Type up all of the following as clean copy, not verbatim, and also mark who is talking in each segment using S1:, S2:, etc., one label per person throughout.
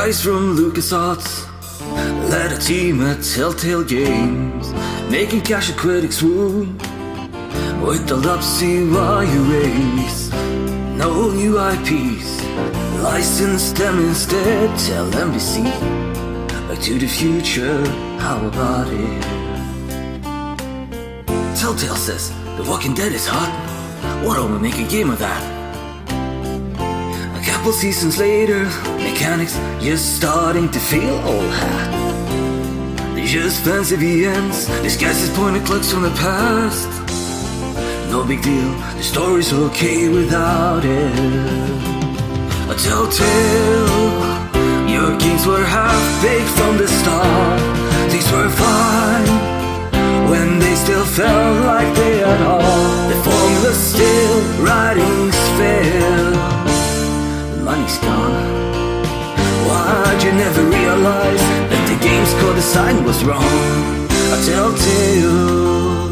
S1: Guys from LucasArts led a team at Telltale Games, making cash at critics swoon with the CYU race. No new IPs, licensed them instead. Tell NBC, back to the future, how about it? Telltale says The Walking Dead is hot, why don't we make a game of that? A couple seasons later, mechanics just starting to feel old hat. They just fancy the ends, disguised as pointed clocks from the past. No big deal, the story's okay without it. A Telltale, your games were half-baked from the start. Things were fine when they still felt like they had all. The formula's still, writing's fair, the money's gone. Why'd you never realize that the game's core design was wrong? A Telltale.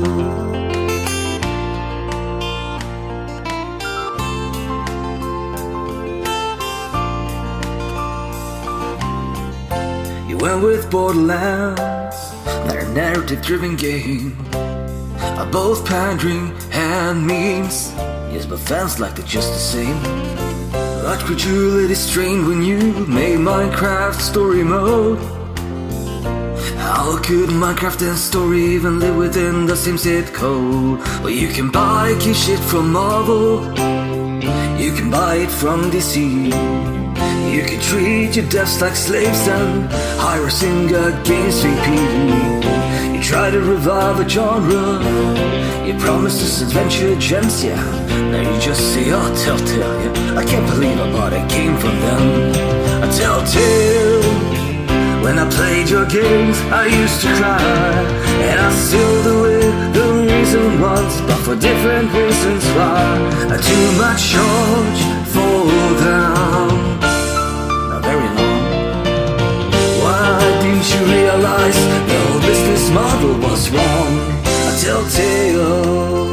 S1: You went with Borderlands, not a narrative-driven game. Both pandering and memes, yes, but fans liked it just the same. But credulity strained when you made Minecraft story mode. How could Minecraft and story even live within the same zip code? Well, you can buy key shit from Marvel, you can buy it from DC. You can treat your devs like slaves and hire a singer against VP. You try to revive a genre, you promised us adventure gems, yeah. Now you just say, oh, Telltale, yeah. I can't believe I bought a game from them. A Telltale. When I played your games, I used to cry, and I still do it. The reason was, but for different reasons why. Too much charge for them. Very long. Why didn't you realize the whole business model was wrong? A Telltale.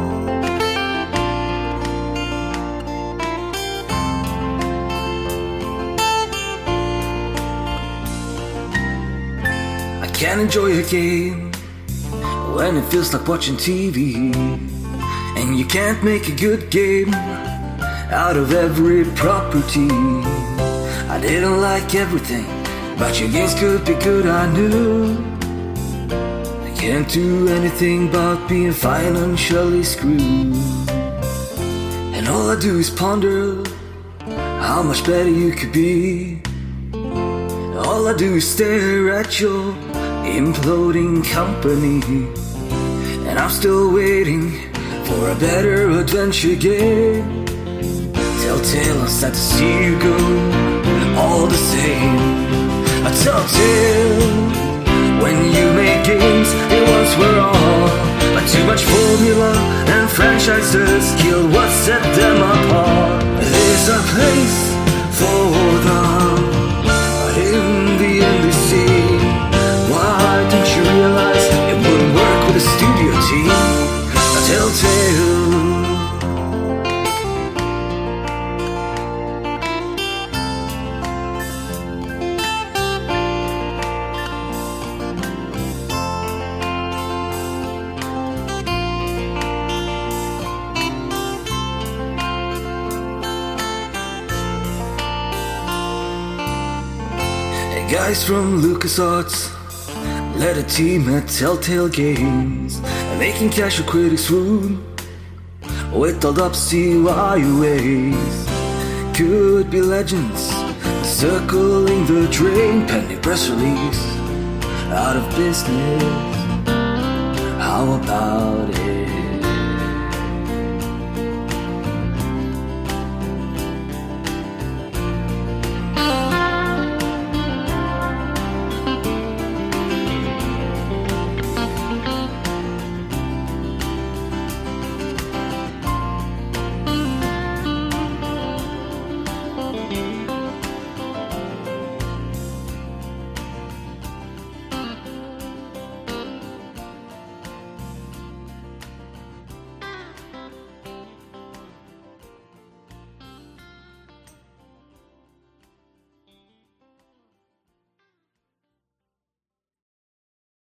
S1: I can't enjoy a game when it feels like watching TV, and you can't make a good game out of every property. I didn't like everything, but your games could be good, I knew. I can't do anything but being financially screwed. And all I do is ponder how much better you could be. All I do is stare at your imploding company, and I'm still waiting for a better adventure game. Telltale, I'm sad to see you go. All the same, a Telltale. When you made games, they once were all, but too much formula and franchises killed what set them apart. There's a place for them, but in the NBC, why didn't you realize it wouldn't work with a studio team? A Telltale. Guys from LucasArts led a team at Telltale Games, making cash for critics swoon with all up CYU ways. Could be legends circling the drain, pending press release, out of business. How about